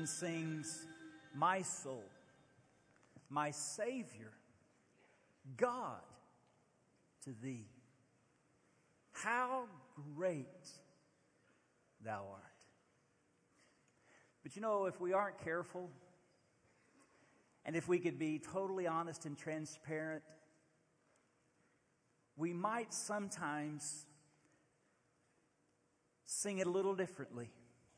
then sings, "My soul, my Savior, God, to thee. How great thou art." But you know, if we aren't careful, and if we could be totally honest and transparent, we might sometimes sing it a little differently.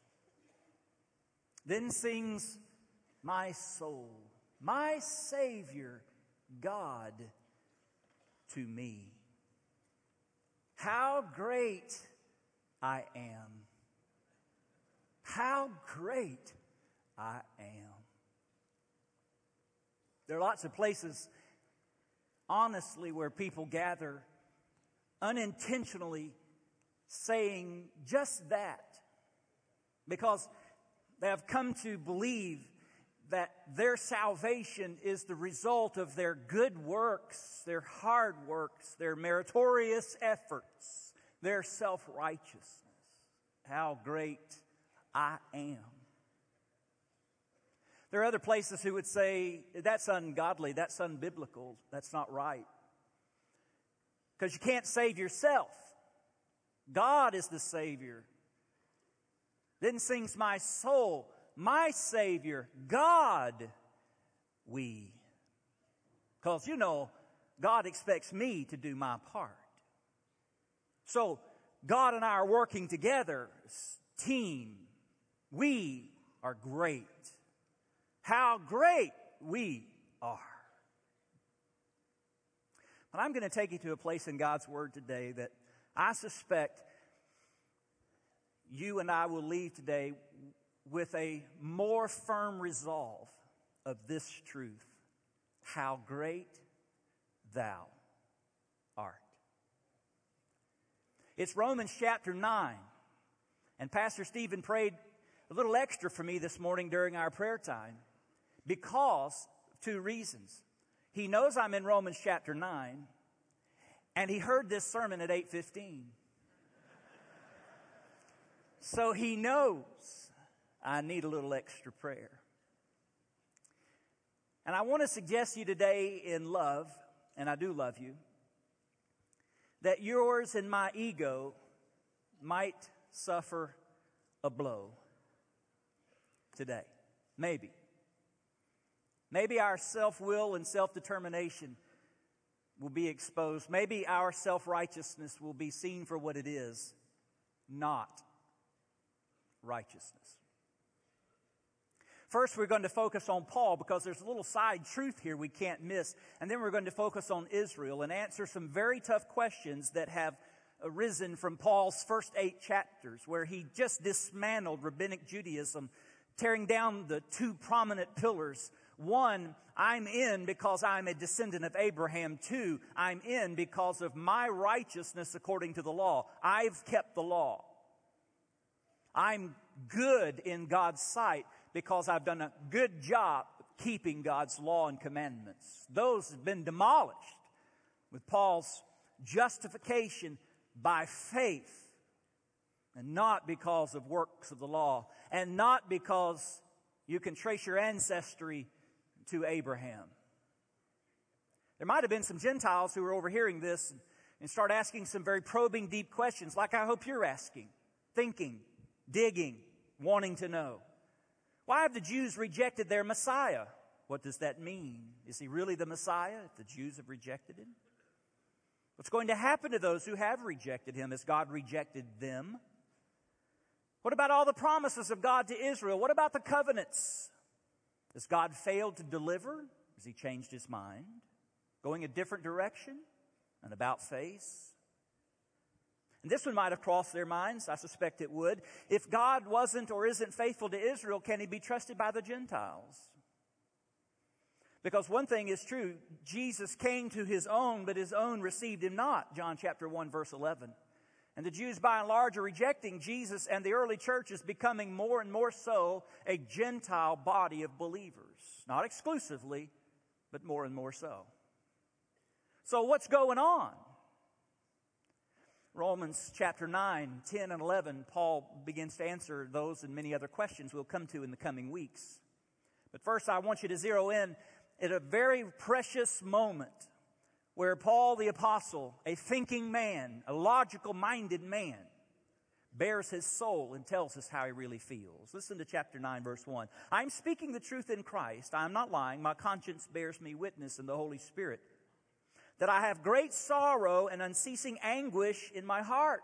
Then sings, "My soul, my Savior, God, to me. How great I am. How great I am." There are lots of places, honestly, where people gather unintentionally saying just that because they have come to believe that their salvation is the result of their good works, their hard works, their meritorious efforts, their self-righteousness. How great I am. There are other places who would say, that's ungodly, that's unbiblical, that's not right. Because you can't save yourself. God is the Savior. Then sings, "My soul, my Savior, God, we." Because, you know, God expects me to do my part. So, God and I are working together, team. We are great. How great we are. But I'm going to take you to a place in God's Word today that I suspect you and I will leave today with a more firm resolve of this truth. How great thou art. It's Romans chapter 9. And Pastor Stephen prayed a little extra for me this morning during our prayer time because of two reasons. He knows I'm in Romans chapter 9, and he heard this sermon at 8:15. So he knows I need a little extra prayer. And I want to suggest to you today in love, and I do love you, that yours and my ego might suffer a blow today. Maybe. Maybe our self-will and self-determination will be exposed. Maybe our self-righteousness will be seen for what it is, not righteousness. First, we're going to focus on Paul because there's a little side truth here we can't miss. And then we're going to focus on Israel and answer some very tough questions that have arisen from Paul's first 8 chapters, where he just dismantled rabbinic Judaism, tearing down the two prominent pillars. One, I'm in because I'm a descendant of Abraham. Two, I'm in because of my righteousness according to the law. I've kept the law. I'm good in God's sight because I've done a good job of keeping God's law and commandments. Those have been demolished with Paul's justification by faith, and not because of works of the law, and not because you can trace your ancestry to Abraham. There might have been some Gentiles who were overhearing this and start asking some very probing, deep questions, like I hope you're asking, thinking, digging, wanting to know. Why have the Jews rejected their Messiah? What does that mean? Is he really the Messiah if the Jews have rejected him? What's going to happen to those who have rejected him? Has God rejected them? What about all the promises of God to Israel? What about the covenants? Has God failed to deliver? Has he changed his mind? Going a different direction? An about face? And this one might have crossed their minds. I suspect it would. If God wasn't or isn't faithful to Israel, can he be trusted by the Gentiles? Because one thing is true, Jesus came to his own, but his own received him not. John chapter 1, verse 11. And the Jews by and large are rejecting Jesus, and the early church is becoming more and more so a Gentile body of believers. Not exclusively, but more and more so. So what's going on? Romans chapter 9, 10, and 11, Paul begins to answer those and many other questions we'll come to in the coming weeks. But first, I want you to zero in at a very precious moment where Paul the apostle, a thinking man, a logical-minded man, bears his soul and tells us how he really feels. Listen to chapter 9, verse 1. I'm speaking the truth in Christ. I am not lying. My conscience bears me witness in the Holy Spirit that I have great sorrow and unceasing anguish in my heart.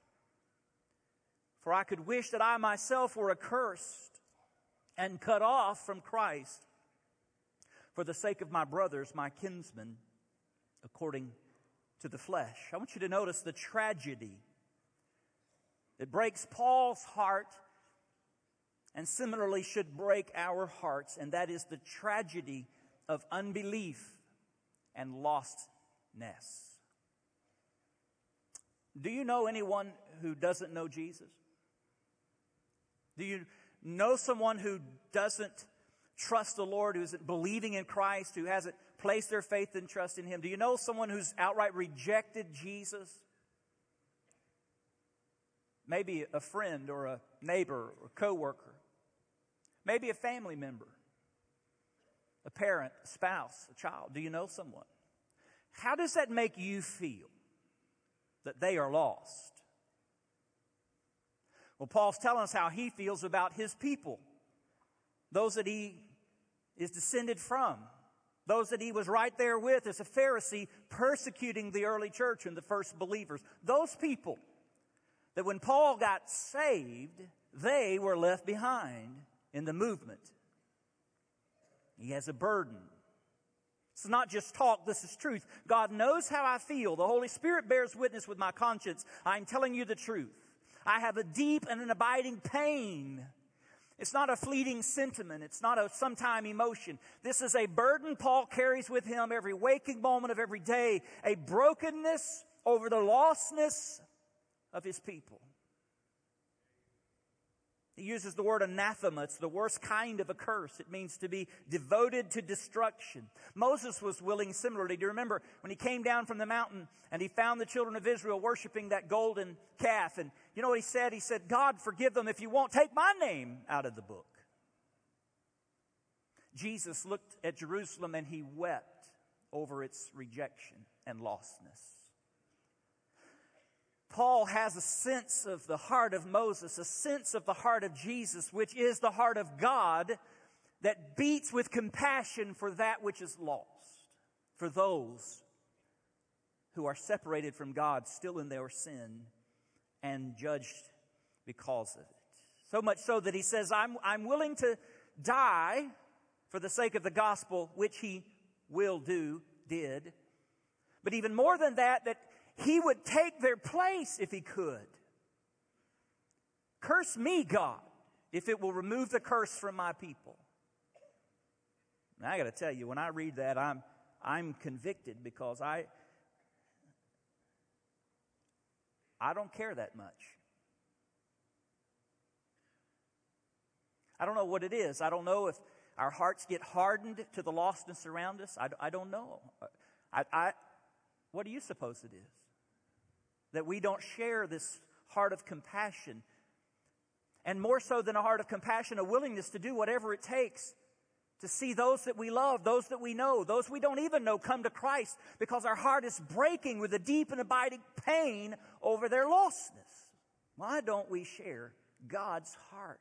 For I could wish that I myself were accursed and cut off from Christ for the sake of my brothers, my kinsmen, according to the flesh. I want you to notice the tragedy that breaks Paul's heart and similarly should break our hearts, and that is the tragedy of unbelief and lostness. Do you know anyone who doesn't know Jesus? Do you know someone who doesn't trust the Lord, who isn't believing in Christ, who hasn't placed their faith and trust in Him? Do you know someone who's outright rejected Jesus? Maybe a friend or a neighbor or coworker. Maybe a family member, a parent, a spouse, a child. Do you know someone? How does that make you feel that they are lost? Well, Paul's telling us how he feels about his people, those that he is descended from, those that he was right there with as a Pharisee persecuting the early church and the first believers. Those people that when Paul got saved, they were left behind in the movement. He has a burden. It's not just talk, this is truth. God knows how I feel. The Holy Spirit bears witness with my conscience. I'm telling you the truth. I have a deep and an abiding pain. It's not a fleeting sentiment. It's not a sometime emotion. This is a burden Paul carries with him every waking moment of every day. A brokenness over the lostness of his people. He uses the word anathema. It's the worst kind of a curse. It means to be devoted to destruction. Moses was willing similarly. Do you remember when he came down from the mountain and he found the children of Israel worshiping that golden calf? And you know what he said? He said, God, forgive them if you won't take my name out of the book. Jesus looked at Jerusalem and he wept over its rejection and lostness. Paul has a sense of the heart of Moses, a sense of the heart of Jesus, which is the heart of God that beats with compassion for that which is lost, for those who are separated from God, still in their sin, and judged because of it. So much so that he says, I'm willing to die for the sake of the gospel, which he did. But even more than that he would take their place if he could. Curse me, God, if it will remove the curse from my people. Now, I got to tell you, when I read that, I'm convicted because I don't care that much. I don't know what it is. I don't know if our hearts get hardened to the lostness around us. I don't know. What do you suppose it is? That we don't share this heart of compassion. And more so than a heart of compassion, a willingness to do whatever it takes to see those that we love, those that we know, those we don't even know come to Christ because our heart is breaking with a deep and abiding pain over their lostness. Why don't we share God's heart?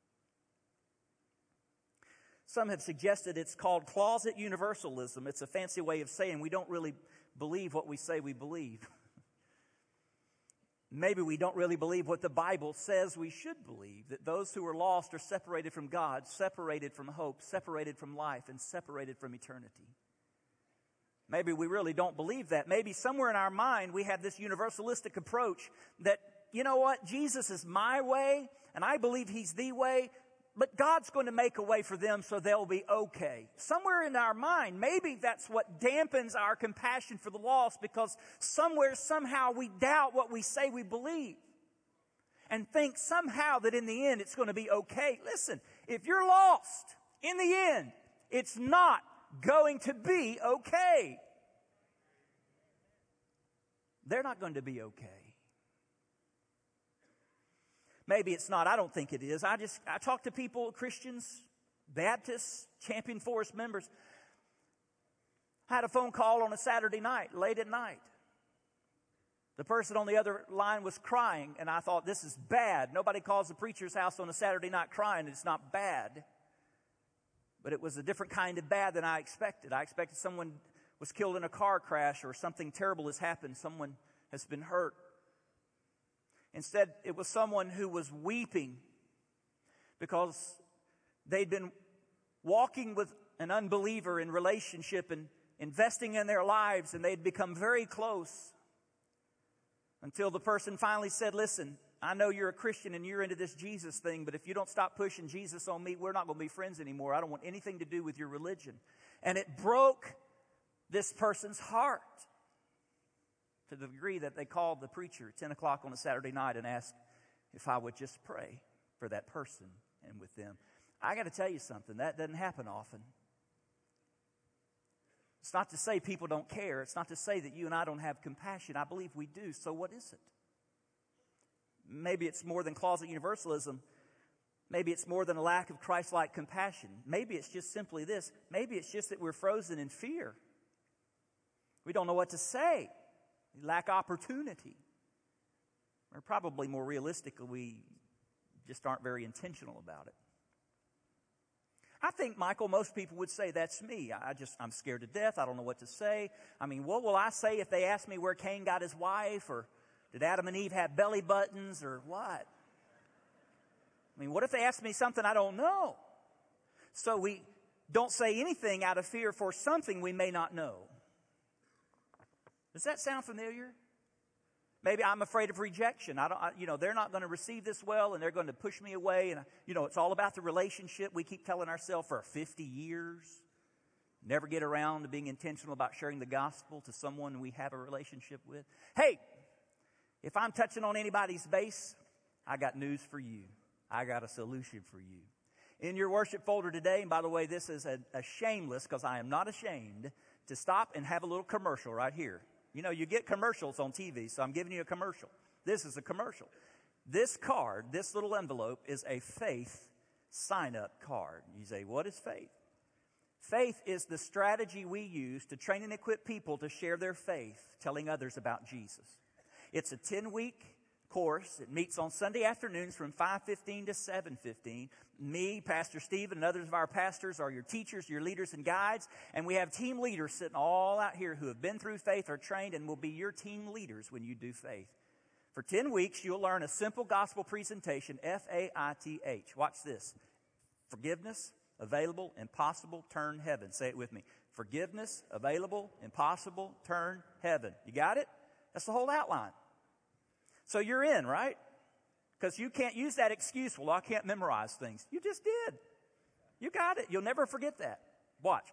Some have suggested it's called closet universalism. It's a fancy way of saying we don't really believe what we say we believe. Maybe we don't really believe what the Bible says we should believe, that those who are lost are separated from God, separated from hope, separated from life, and separated from eternity. Maybe we really don't believe that. Maybe somewhere in our mind we have this universalistic approach that, you know what, Jesus is my way, and I believe He's the way, but God's going to make a way for them so they'll be okay. Somewhere in our mind, maybe that's what dampens our compassion for the lost, because somewhere, somehow, we doubt what we say we believe and think somehow that in the end it's going to be okay. Listen, if you're lost, in the end, it's not going to be okay. They're not going to be okay. Maybe it's not. I don't think it is. I talk to people, Christians, Baptists, Champion Forest members. I had a phone call on a Saturday night, late at night. The person on the other line was crying, and I thought, this is bad. Nobody calls the preacher's house on a Saturday night crying. It's not bad. But it was a different kind of bad than I expected. I expected someone was killed in a car crash or something terrible has happened. Someone has been hurt. Instead, it was someone who was weeping because they'd been walking with an unbeliever in relationship and investing in their lives, and they'd become very close until the person finally said, listen, I know you're a Christian and you're into this Jesus thing, but if you don't stop pushing Jesus on me, we're not going to be friends anymore. I don't want anything to do with your religion. And it broke this person's heart to the degree that they called the preacher at 10 o'clock on a Saturday night and asked if I would just pray for that person and with them. I got to tell you something, that doesn't happen often. It's not to say people don't care. It's not to say that you and I don't have compassion. I believe we do. So what is it? Maybe it's more than closet universalism. Maybe it's more than a lack of Christ-like compassion. Maybe it's just simply this. Maybe it's just that we're frozen in fear. We don't know what to say. We lack opportunity. Or probably more realistically, we just aren't very intentional about it. I think, Michael, most people would say, that's me. I'm scared to death. I don't know what to say. I mean, what will I say if they ask me where Cain got his wife? Or did Adam and Eve have belly buttons? Or what? I mean, what if they ask me something I don't know? So we don't say anything out of fear for something we may not know. Does that sound familiar? Maybe I'm afraid of rejection. They're not going to receive this well, and they're going to push me away. And, it's all about the relationship. We keep telling ourselves for 50 years. Never get around to being intentional about sharing the gospel to someone we have a relationship with. Hey, if I'm touching on anybody's base, I got news for you. I got a solution for you. In your worship folder today, and by the way, this is a shameless, because I am not ashamed, to stop and have a little commercial right here. You get commercials on TV, so I'm giving you a commercial. This is a commercial. This card, this little envelope, is a faith sign-up card. You say, what is faith? Faith is the strategy we use to train and equip people to share their faith, telling others about Jesus. It's a 10-week course. It meets on Sunday afternoons from 5:15 to 7:15. Me, Pastor Steve, and others of our pastors are your teachers, your leaders, and guides. And we have team leaders sitting all out here who have been through faith, are trained, and will be your team leaders when you do faith. For 10 weeks, you'll learn a simple gospel presentation, F-A-I-T-H. Watch this. Forgiveness, available, impossible, turn heaven. Say it with me. Forgiveness, available, impossible, turn heaven. You got it? That's the whole outline. So you're in, right? Because you can't use that excuse, well, I can't memorize things. You just did. You got it. You'll never forget that. Watch.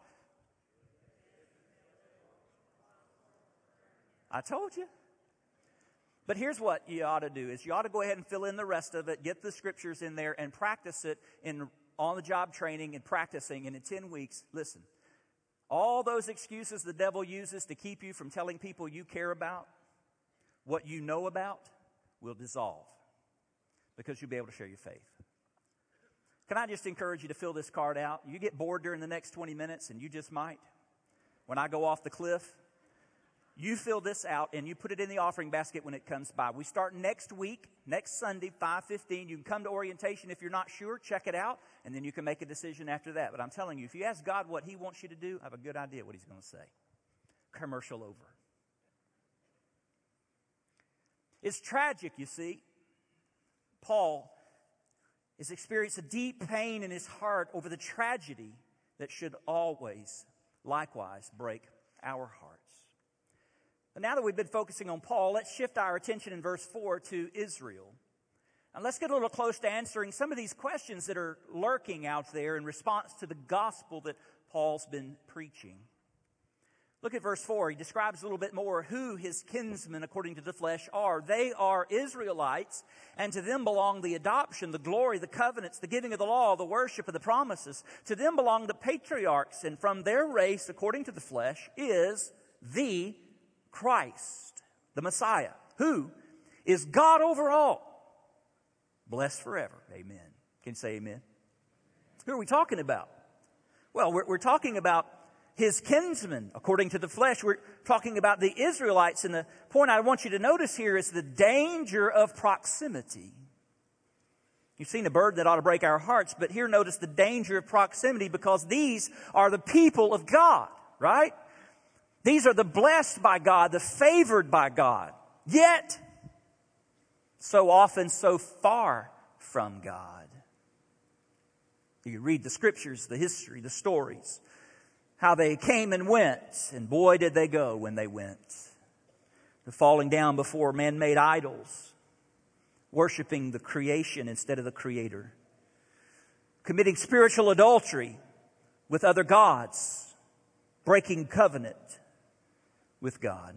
I told you. But here's what you ought to do, is you ought to go ahead and fill in the rest of it, get the scriptures in there, and practice it in on-the-job training and practicing. And in 10 weeks, listen, all those excuses the devil uses to keep you from telling people you care about, what you know about, will dissolve, because you'll be able to share your faith. Can I just encourage you to fill this card out? You get bored during the next 20 minutes, and you just might. When I go off the cliff, you fill this out, and you put it in the offering basket when it comes by. We start next week, next Sunday, 5:15. You can come to orientation if you're not sure. Check it out, and then you can make a decision after that. But I'm telling you, if you ask God what He wants you to do, I have a good idea what He's going to say. Commercial over. It's tragic, you see. Paul has experienced a deep pain in his heart over the tragedy that should always, likewise, break our hearts. But now that we've been focusing on Paul, let's shift our attention in verse 4 to Israel. And let's get a little close to answering some of these questions that are lurking out there in response to the gospel that Paul's been preaching. Look at verse 4. He describes a little bit more who his kinsmen according to the flesh are. They are Israelites, and to them belong the adoption, the glory, the covenants, the giving of the law, the worship of the promises. To them belong the patriarchs, and from their race, according to the flesh, is the Christ, the Messiah, who is God over all, blessed forever. Amen. Can you say amen? Who are we talking about? Well, we're talking about his kinsmen, according to the flesh. We're talking about the Israelites. And the point I want you to notice here is the danger of proximity. You've seen a burden that ought to break our hearts, but here notice the danger of proximity, because these are the people of God, right? These are the blessed by God, the favored by God, yet so often so far from God. You read the scriptures, the history, the stories, how they came and went, and boy did they go when they went. The falling down before man-made idols, worshiping the creation instead of the Creator, committing spiritual adultery with other gods, breaking covenant with God.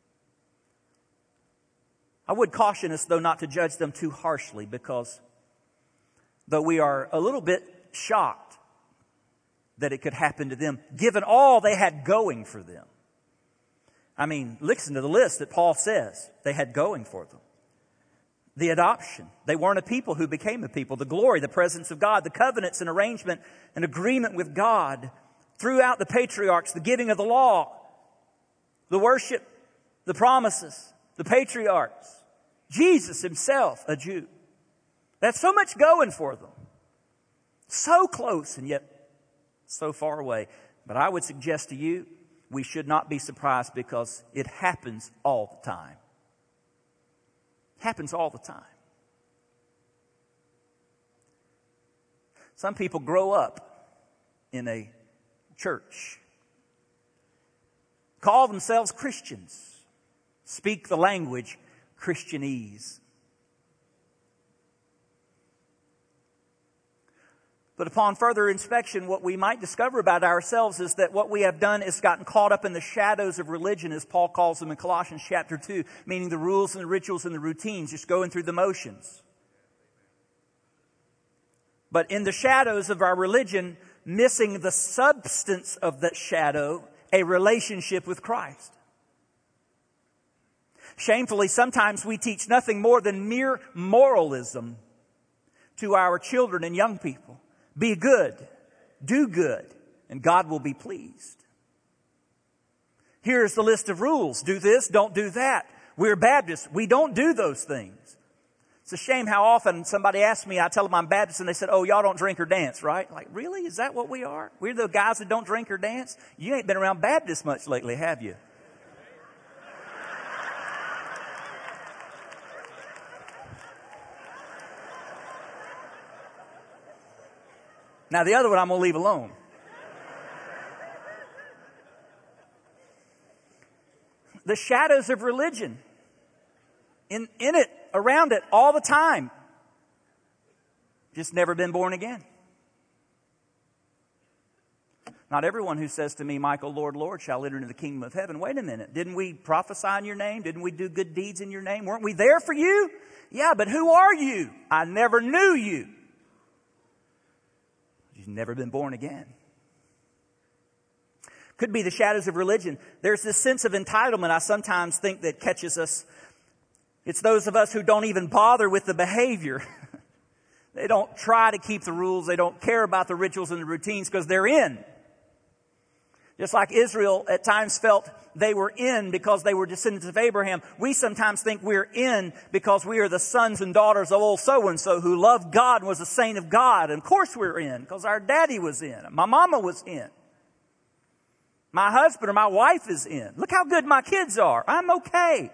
I would caution us, though, not to judge them too harshly, because though we are a little bit shocked that it could happen to them, given all they had going for them. I mean, listen to the list that Paul says they had going for them. The adoption. They weren't a people who became a people. The glory, the presence of God, the covenants and arrangement and agreement with God throughout the patriarchs, the giving of the law, the worship, the promises, the patriarchs, Jesus himself, a Jew. That's so much going for them. So close and yet so far away. But I would suggest to you, we should not be surprised, because it happens all the time. Happens all the time. Some people grow up in a church, call themselves Christians, speak the language Christianese. But upon further inspection, what we might discover about ourselves is that what we have done is gotten caught up in the shadows of religion, as Paul calls them in Colossians chapter 2, meaning the rules and the rituals and the routines, just going through the motions. But in the shadows of our religion, missing the substance of that shadow, a relationship with Christ. Shamefully, sometimes we teach nothing more than mere moralism to our children and young people. Be good, do good, and God will be pleased. Here's the list of rules. Do this, don't do that. We're Baptists. We don't do those things. It's a shame how often somebody asks me, I tell them I'm Baptist, and they said, oh, y'all don't drink or dance, right? Like, really? Is that what we are? We're the guys that don't drink or dance? You ain't been around Baptists much lately, have you? Now, the other one I'm going to leave alone. The shadows of religion. In it, around it, all the time. Just never been born again. Not everyone who says to me, Michael, Lord, Lord, shall enter into the kingdom of heaven. Wait a minute. Didn't we prophesy in your name? Didn't we do good deeds in your name? Weren't we there for you? Yeah, but who are you? I never knew you. You've never been born again. Could be the shadows of religion. There's this sense of entitlement I sometimes think that catches us. It's those of us who don't even bother with the behavior. They don't try to keep the rules. They don't care about the rituals and the routines because they're in. Just like Israel at times felt they were in because they were descendants of Abraham. We sometimes think we're in because we are the sons and daughters of old so-and-so who loved God and was a saint of God. And of course we're in because our daddy was in. My mama was in. My husband or my wife is in. Look how good my kids are. I'm okay.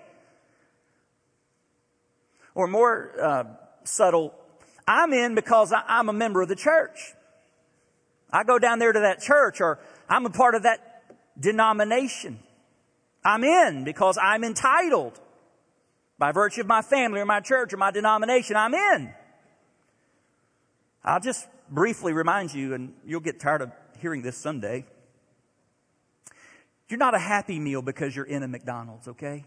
Or more subtle, I'm in because I'm a member of the church. I go down there to that church, or I'm a part of that denomination. I'm in because I'm entitled by virtue of my family or my church or my denomination. I'm in. I'll just briefly remind you, and you'll get tired of hearing this someday. You're not a Happy Meal because you're in a McDonald's, okay?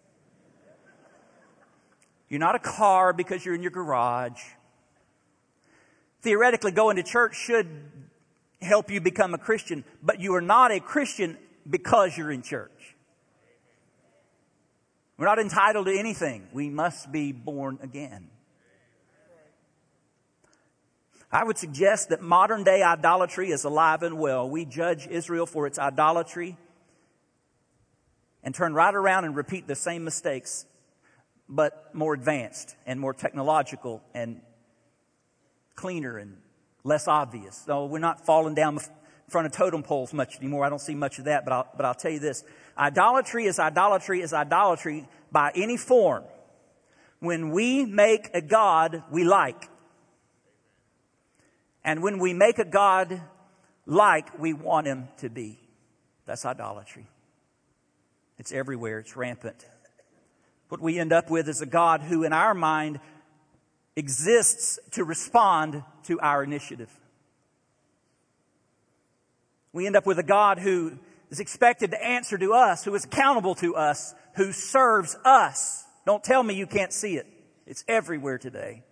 You're not a car because you're in your garage. Theoretically, going to church should help you become a Christian, but you are not a Christian because you're in church. We're not entitled to anything. We must be born again. I would suggest that modern day idolatry is alive and well. We judge Israel for its idolatry and turn right around and repeat the same mistakes, but more advanced and more technological and cleaner and less obvious. So we're not falling down in front of totem poles much anymore. I don't see much of that, but I'll tell you this. Idolatry is idolatry by any form when we make a God we like. And when we make a God like we want him to be. That's idolatry. It's everywhere. It's rampant. What we end up with is a God who in our mind exists to respond to our initiative. We end up with a God who is expected to answer to us, who is accountable to us, who serves us. Don't tell me you can't see it. It's everywhere today.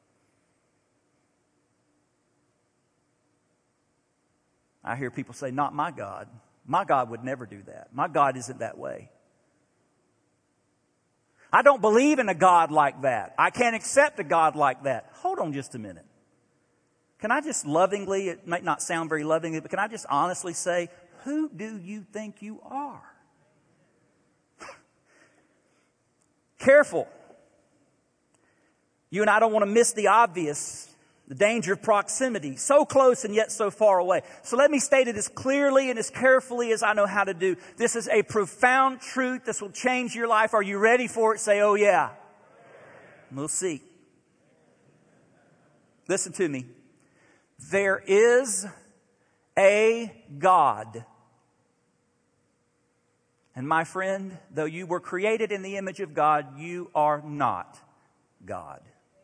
I hear people say, not my God. My God would never do that. My God isn't that way. I don't believe in a God like that. I can't accept a God like that. Hold on just a minute. Can I just lovingly, it might not sound very lovingly, but can I just honestly say, who do you think you are? Careful. You and I don't want to miss the obvious. The danger of proximity, so close and yet so far away. So let me state it as clearly and as carefully as I know how to do. This is a profound truth. This will change your life. Are you ready for it? Say, oh yeah. We'll see. Listen to me. There is a God. And my friend, though you were created in the image of God, you are not God.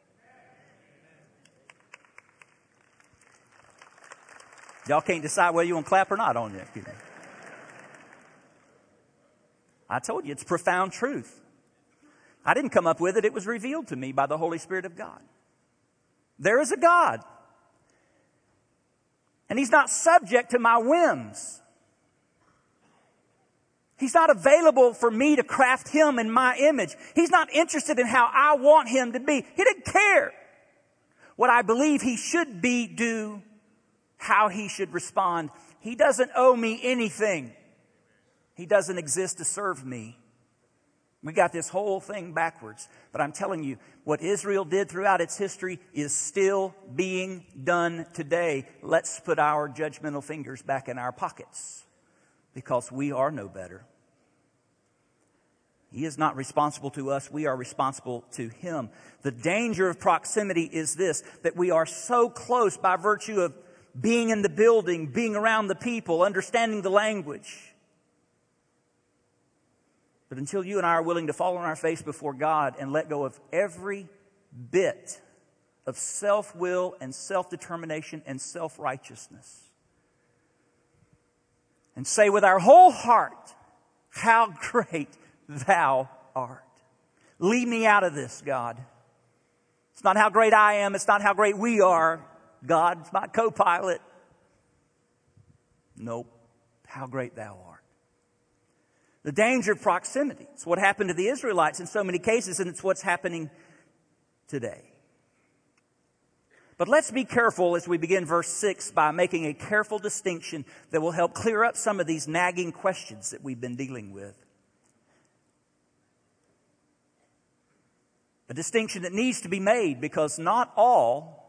Y'all can't decide whether you want to clap or not on it. I told you, it's profound truth. I didn't come up with it. It was revealed to me by the Holy Spirit of God. There is a God. And he's not subject to my whims. He's not available for me to craft him in my image. He's not interested in how I want him to be. He didn't care what I believe he should be, do, how he should respond. He doesn't owe me anything. He doesn't exist to serve me. We got this whole thing backwards. But I'm telling you, what Israel did throughout its history is still being done today. Let's put our judgmental fingers back in our pockets, because we are no better. He is not responsible to us. We are responsible to him. The danger of proximity is this, that we are so close by virtue of being in the building, being around the people, understanding the language. But until you and I are willing to fall on our face before God and let go of every bit of self-will and self-determination and self-righteousness, and say with our whole heart, how great thou art. Leave me out of this, God. It's not how great I am. It's not how great we are. God, it's my co-pilot. Nope. How great thou art. The danger of proximity. It's what happened to the Israelites in so many cases, and it's what's happening today. But let's be careful as we begin verse 6 by making a careful distinction that will help clear up some of these nagging questions that we've been dealing with. A distinction that needs to be made, because not all,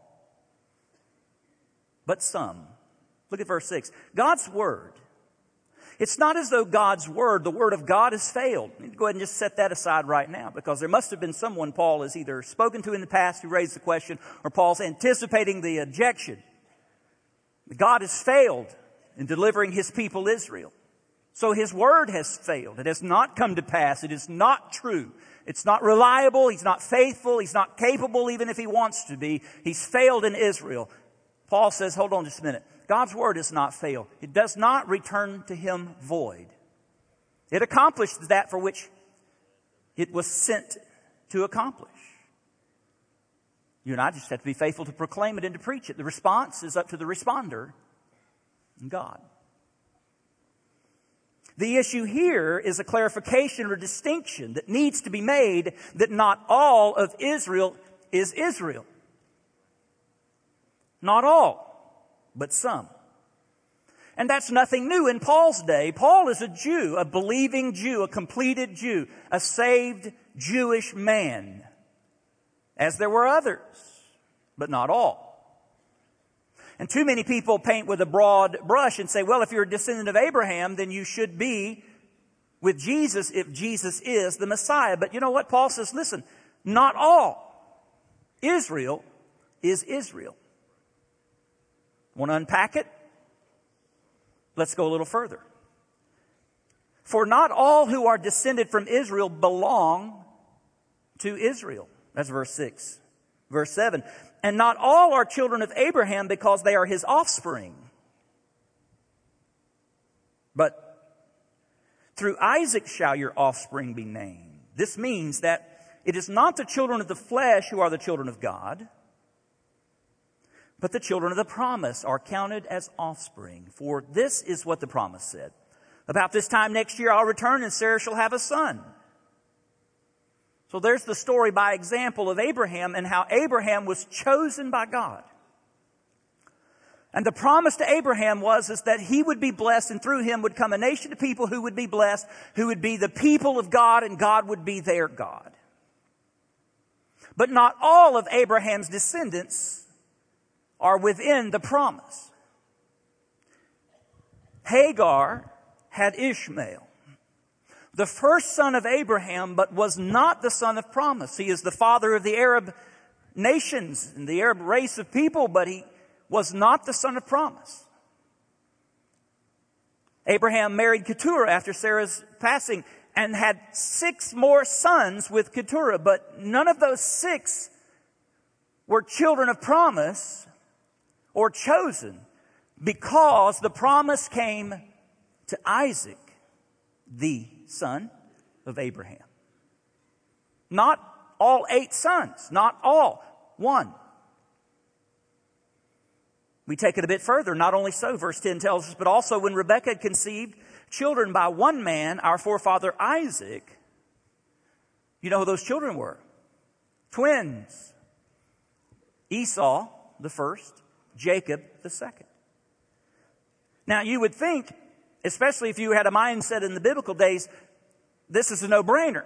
but some. Look at verse 6. God's Word. It's not as though God's Word, the Word of God, has failed. I need to go ahead and just set that aside right now, because there must have been someone Paul has either spoken to in the past who raised the question, or Paul's anticipating the objection. God has failed in delivering his people Israel. So his Word has failed. It has not come to pass. It is not true. It's not reliable. He's not faithful. He's not capable, even if he wants to be. He's failed in Israel. Paul says, hold on just a minute. God's Word does not fail. It does not return to him void. It accomplished that for which it was sent to accomplish. You and I just have to be faithful to proclaim it and to preach it. The response is up to the responder and God. The issue here is a clarification or distinction that needs to be made, that not all of Israel is Israel. Not all, but some. And that's nothing new in Paul's day. Paul is a Jew, a believing Jew, a completed Jew, a saved Jewish man, as there were others, but not all. And too many people paint with a broad brush and say, well, if you're a descendant of Abraham, then you should be with Jesus if Jesus is the Messiah. But you know what? Paul says, listen, not all. Israel is Israel. Want to unpack it? Let's go a little further. For not all who are descended from Israel belong to Israel. That's verse 6. Verse 7. And not all are children of Abraham because they are his offspring. But through Isaac shall your offspring be named. This means that it is not the children of the flesh who are the children of God, but the children of the promise are counted as offspring. For this is what the promise said. About this time next year I'll return and Sarah shall have a son. So there's the story by example of Abraham and how Abraham was chosen by God. And the promise to Abraham is that he would be blessed, and through him would come a nation of people who would be blessed, who would be the people of God, and God would be their God. But not all of Abraham's descendants are within the promise. Hagar had Ishmael, the first son of Abraham, but was not the son of promise. He is the father of the Arab nations and the Arab race of people, but he was not the son of promise. Abraham married Keturah after Sarah's passing and had 6 more sons with Keturah, but none of those 6 were children of promise or chosen, because the promise came to Isaac, the son of Abraham. Not all 8 sons, not all, 1. We take it a bit further. Not only so, verse 10 tells us, but also when Rebekah had conceived children by one man, our forefather Isaac, you know who those children were? Twins. Esau, the first, Jacob, the second. Now, you would think, especially if you had a mindset in the biblical days, this is a no-brainer.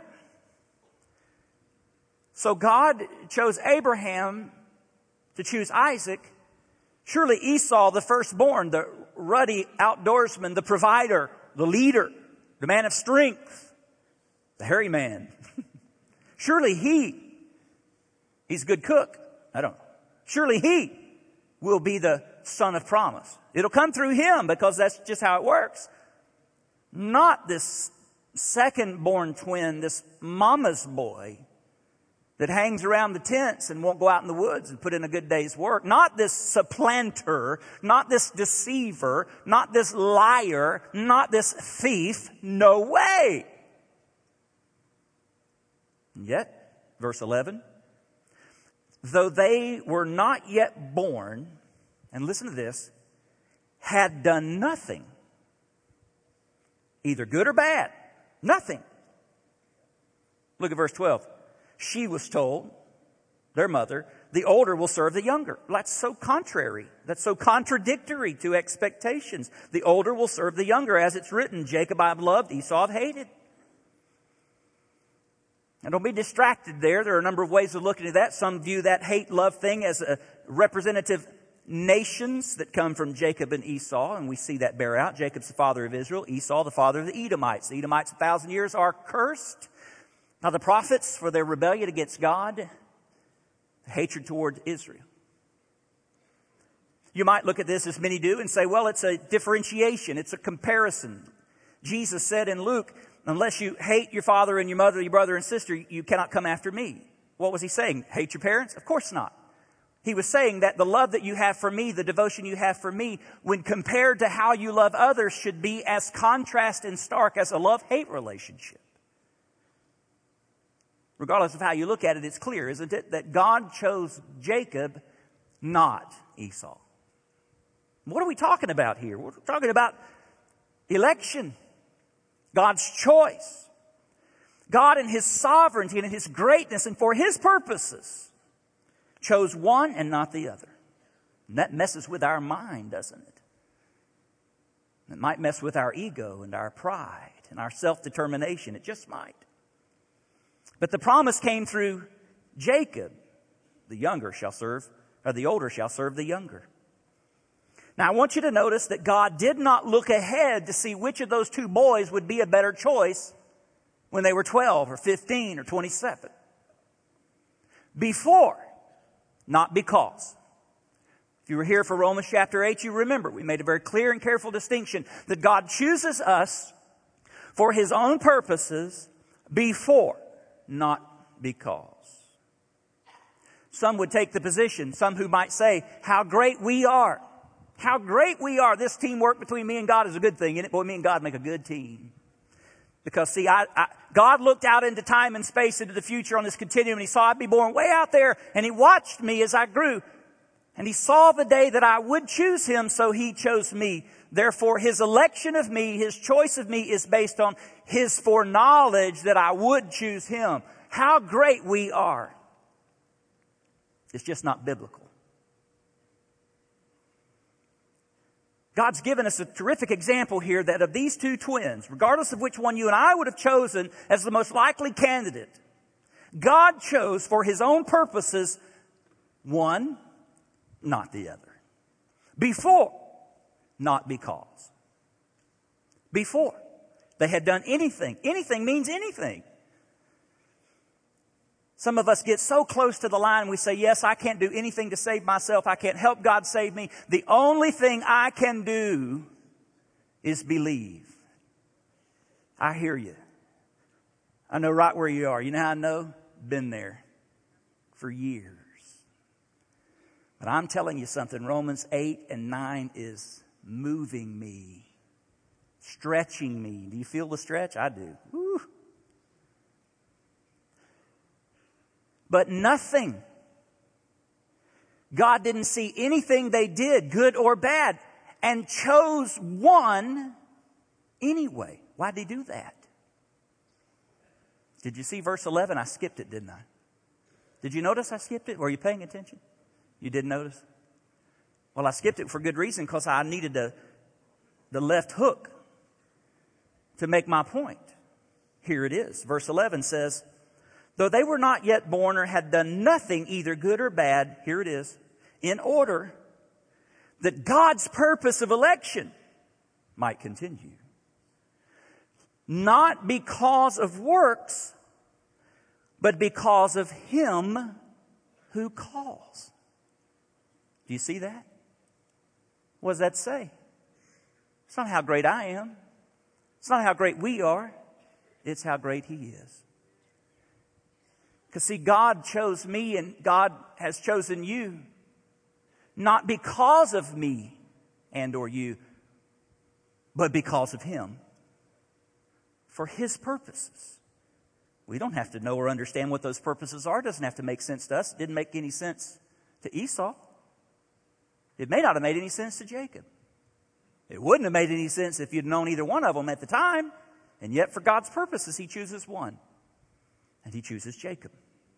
So God chose Abraham to choose Isaac. Surely Esau, the firstborn, the ruddy outdoorsman, the provider, the leader, the man of strength, the hairy man. Surely he's a good cook. I don't know. Surely he will be the son of promise. It'll come through him because that's just how it works. Not this second-born twin, this mama's boy that hangs around the tents and won't go out in the woods and put in a good day's work. Not this supplanter, not this deceiver, not this liar, not this thief. No way. And yet, verse 11, though they were not yet born, and listen to this, had done nothing, either good or bad, nothing. Look at verse 12. She was told, their mother, the older will serve the younger. That's so contrary. That's so contradictory to expectations. The older will serve the younger. As it's written, Jacob I've loved, Esau I've hated. And don't be distracted there. There are a number of ways of looking at that. Some view that hate-love thing as a representative nations that come from Jacob and Esau, and we see that bear out. Jacob's the father of Israel, Esau the father of the Edomites. The Edomites 1,000 years are cursed by the prophets for their rebellion against God, hatred toward Israel. You might look at this, as many do, and say, well, it's a differentiation, it's a comparison. Jesus said in Luke, unless you hate your father and your mother, your brother and sister, you cannot come after me. What was he saying? Hate your parents? Of course not. He was saying that the love that you have for me, the devotion you have for me, when compared to how you love others, should be as contrast and stark as a love-hate relationship. Regardless of how you look at it, it's clear, isn't it, that God chose Jacob, not Esau. What are we talking about here? We're talking about election, God's choice. God in His sovereignty and in His greatness and for His purposes chose one and not the other. And that messes with our mind, doesn't it? It might mess with our ego and our pride and our self-determination. It just might. But the promise came through Jacob. The older shall serve the younger. Now, I want you to notice that God did not look ahead to see which of those two boys would be a better choice when they were 12 or 15 or 27. Before, not because. If you were here for Romans chapter 8, you remember we made a very clear and careful distinction that God chooses us for His own purposes before, not because. Some would take the position, some who might say, how great we are. How great we are. This teamwork between me and God is a good thing, isn't it? Boy, me and God make a good team. Because, see, God looked out into time and space, into the future on this continuum, and He saw I'd be born way out there, and He watched me as I grew. And He saw the day that I would choose Him, so He chose me. Therefore, His election of me, His choice of me is based on His foreknowledge that I would choose Him. How great we are. It's just not biblical. God's given us a terrific example here that of these two twins, regardless of which one you and I would have chosen as the most likely candidate, God chose for His own purposes one, not the other. Before, not because. Before they had done anything. Anything means anything. Some of us get so close to the line, we say, yes, I can't do anything to save myself. I can't help God save me. The only thing I can do is believe. I hear you. I know right where you are. You know how I know? Been there for years. But I'm telling you something. Romans 8 and 9 is moving me, stretching me. Do you feel the stretch? I do. Woo. But nothing. God didn't see anything they did, good or bad, and chose one anyway. Why did He do that? Did you see verse 11? I skipped it, didn't I? Did you notice I skipped it? Were you paying attention? You didn't notice? Well, I skipped it for good reason, because I needed the left hook to make my point. Here it is. Verse 11 says, though they were not yet born or had done nothing, either good or bad, here it is, in order that God's purpose of election might continue. Not because of works, but because of Him who calls. Do you see that? What does that say? It's not how great I am. It's not how great we are. It's how great He is. Because see, God chose me and God has chosen you not because of me and or you, but because of Him. For His purposes. We don't have to know or understand what those purposes are. It doesn't have to make sense to us. It didn't make any sense to Esau. It may not have made any sense to Jacob. It wouldn't have made any sense if you'd known either one of them at the time. And yet for God's purposes, He chooses one. And He chooses Jacob.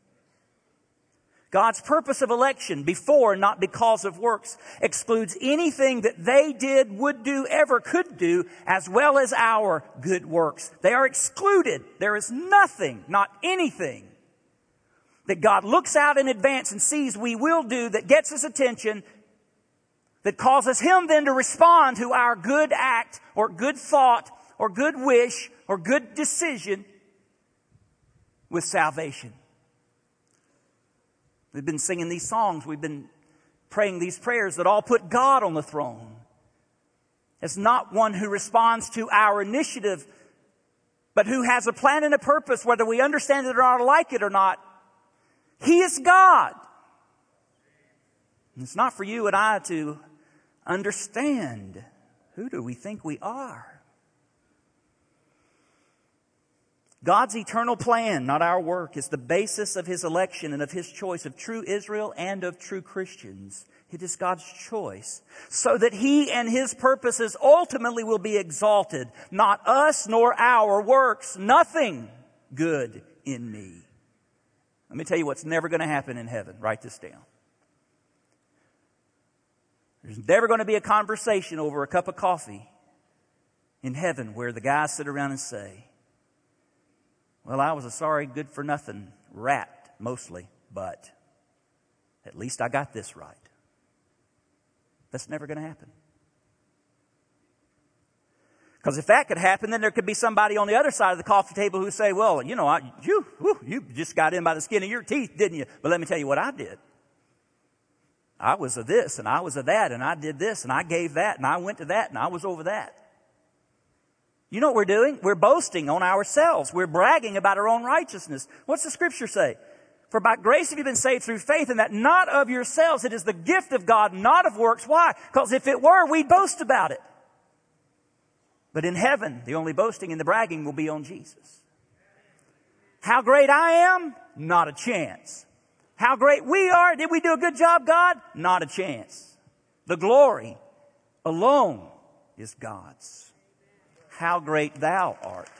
God's purpose of election, before, not because of works, excludes anything that they did, would do, ever could do, as well as our good works. They are excluded. There is nothing, not anything, that God looks out in advance and sees we will do that gets His attention, that causes Him then to respond to our good act or good thought or good wish or good decision with salvation. We've been singing these songs. We've been praying these prayers that all put God on the throne. As not one who responds to our initiative, but who has a plan and a purpose, whether we understand it or like it or not. He is God. And it's not for you and I to understand. Who do we think we are? God's eternal plan, not our work, is the basis of His election and of His choice of true Israel and of true Christians. It is God's choice, so that He and His purposes ultimately will be exalted. Not us nor our works. Nothing good in me. Let me tell you what's never going to happen in heaven. Write this down. There's never going to be a conversation over a cup of coffee in heaven where the guys sit around and say, well, I was a sorry, good-for-nothing rat, mostly, but at least I got this right. That's never going to happen. Because if that could happen, then there could be somebody on the other side of the coffee table who say, well, you know, you just got in by the skin of your teeth, didn't you? But let me tell you what I did. I was of this, and I was of that, and I did this, and I gave that, and I went to that, and I was over that. You know what we're doing? We're boasting on ourselves. We're bragging about our own righteousness. What's the scripture say? For by grace have you been saved through faith, and that not of yourselves. It is the gift of God, not of works. Why? Because if it were, we'd boast about it. But in heaven, the only boasting and the bragging will be on Jesus. How great I am? Not a chance. How great we are? Did we do a good job, God? Not a chance. The glory alone is God's. How great thou art.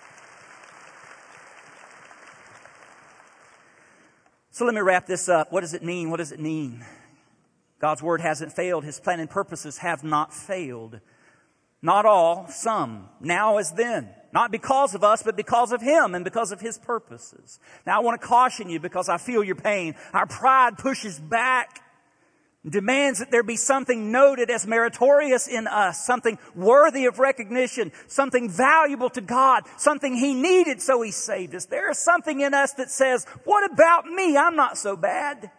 So let me wrap this up. What does it mean? What does it mean? God's word hasn't failed. His plan and purposes have not failed. Not all, some, now as then. Not because of us, but because of Him and because of His purposes. Now I want to caution you because I feel your pain. Our pride pushes back, demands that there be something noted as meritorious in us, something worthy of recognition, something valuable to God, something He needed so He saved us. There is something in us that says, what about me? I'm not so bad.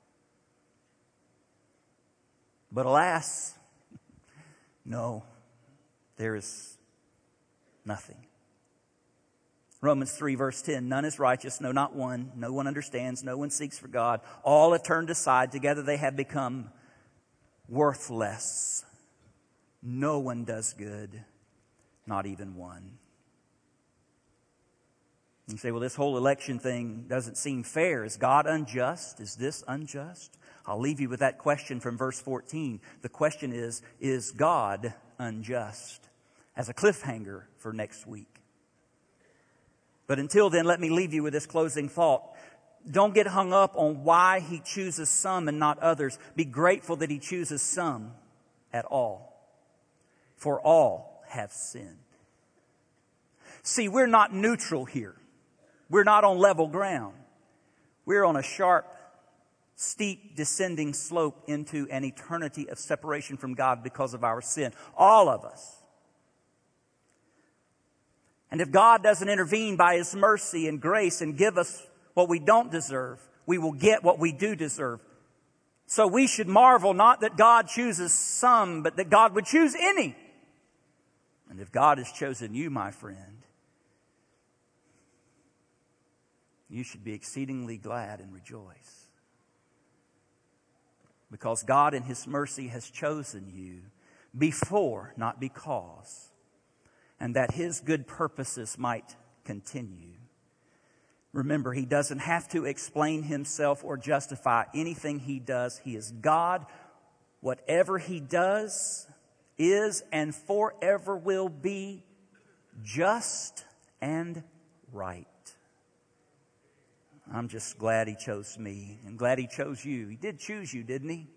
But alas, no. There is nothing. Romans 3 verse 10, none is righteous, no, not one. No one understands, no one seeks for God. All have turned aside. Together they have become worthless. No one does good, not even one. You say, well, this whole election thing doesn't seem fair. Is God unjust? Is this unjust? I'll leave you with that question from verse 14. The question is God unjust? As a cliffhanger for next week. But until then, let me leave you with this closing thought. Don't get hung up on why He chooses some and not others. Be grateful that He chooses some at all. For all have sinned. See, we're not neutral here. We're not on level ground. We're on a sharp, steep, descending slope into an eternity of separation from God because of our sin. All of us. And if God doesn't intervene by His mercy and grace and give us what we don't deserve, we will get what we do deserve. So we should marvel not that God chooses some, but that God would choose any. And if God has chosen you, my friend, you should be exceedingly glad and rejoice. Because God in His mercy has chosen you before, not because. And that His good purposes might continue. Remember, He doesn't have to explain Himself or justify anything He does. He is God. Whatever He does is and forever will be just and right. I'm just glad He chose me and glad He chose you. He did choose you, didn't He?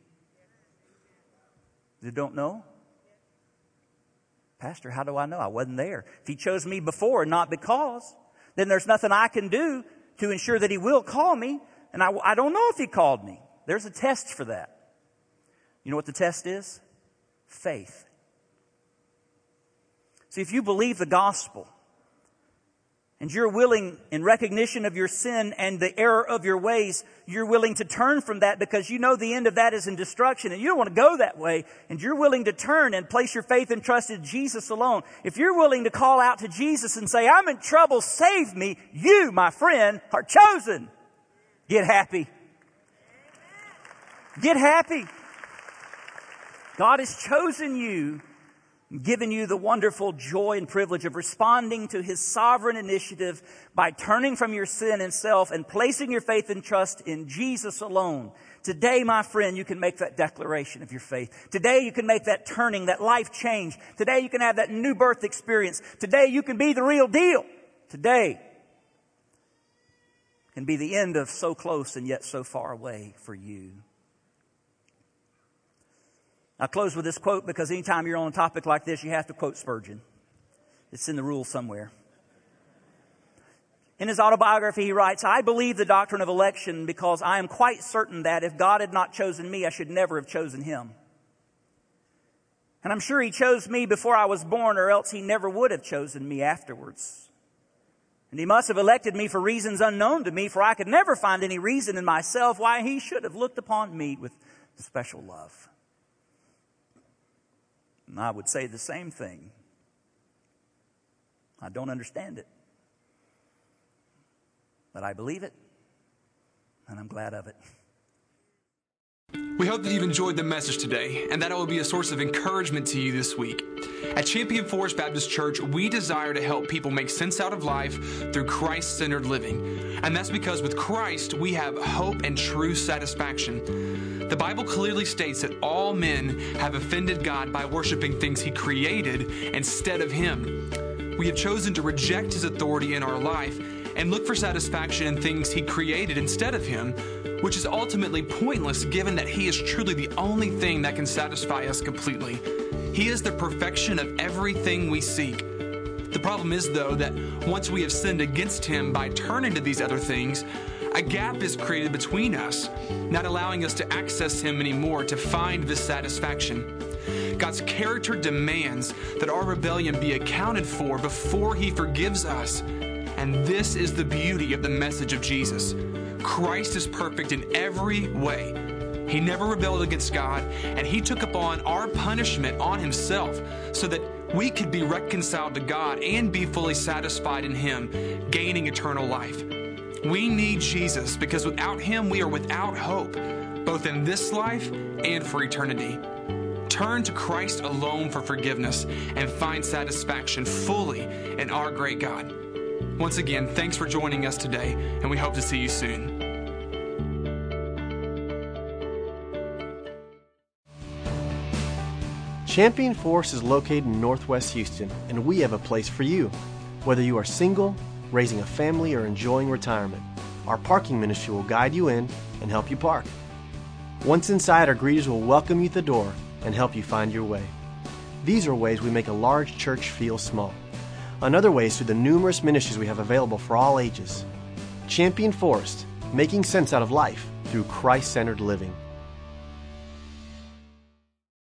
You don't know? Pastor, how do I know? I wasn't there. If He chose me before and not because, then there's nothing I can do to ensure that He will call me. And I don't know if He called me. There's a test for that. You know what the test is? Faith. See, if you believe the gospel and you're willing, in recognition of your sin and the error of your ways, you're willing to turn from that because you know the end of that is in destruction and you don't want to go that way, and you're willing to turn and place your faith and trust in Jesus alone. If you're willing to call out to Jesus and say, I'm in trouble, save me, you, my friend, are chosen. Get happy. Get happy. God has chosen you, given you the wonderful joy and privilege of responding to His sovereign initiative by turning from your sin and self and placing your faith and trust in Jesus alone. Today, my friend, you can make that declaration of your faith. Today, you can make that turning, that life change. Today, you can have that new birth experience. Today, you can be the real deal. Today can be the end of so close and yet so far away for you. I'll close with this quote because anytime you're on a topic like this, you have to quote Spurgeon. It's in the rules somewhere. In his autobiography, he writes, "I believe the doctrine of election because I am quite certain that if God had not chosen me, I should never have chosen him. And I'm sure he chose me before I was born, or else he never would have chosen me afterwards. And he must have elected me for reasons unknown to me, for I could never find any reason in myself why he should have looked upon me with special love." And I would say the same thing. I don't understand it, but I believe it, and I'm glad of it. We hope that you've enjoyed the message today and that it will be a source of encouragement to you this week. At Champion Forest Baptist Church, we desire to help people make sense out of life through Christ-centered living. And that's because with Christ, we have hope and true satisfaction. The Bible clearly states that all men have offended God by worshiping things He created instead of Him. We have chosen to reject His authority in our life and look for satisfaction in things He created instead of Him, which is ultimately pointless given that He is truly the only thing that can satisfy us completely. He is the perfection of everything we seek. The problem is, though, that once we have sinned against Him by turning to these other things, a gap is created between us, not allowing us to access Him anymore to find this satisfaction. God's character demands that our rebellion be accounted for before He forgives us. And this is the beauty of the message of Jesus. Christ is perfect in every way. He never rebelled against God, and He took upon our punishment on Himself so that we could be reconciled to God and be fully satisfied in Him, gaining eternal life. We need Jesus because without Him we are without hope, both in this life and for eternity. Turn to Christ alone for forgiveness and find satisfaction fully in our great God. Once again, thanks for joining us today, and we hope to see you soon. Champion Forest is located in Northwest Houston, and we have a place for you. Whether you are single, raising a family, or enjoying retirement, our parking ministry will guide you in and help you park. Once inside, our greeters will welcome you at the door and help you find your way. These are ways we make a large church feel small. Another way is through the numerous ministries we have available for all ages. Champion Forest, making sense out of life through Christ-centered living.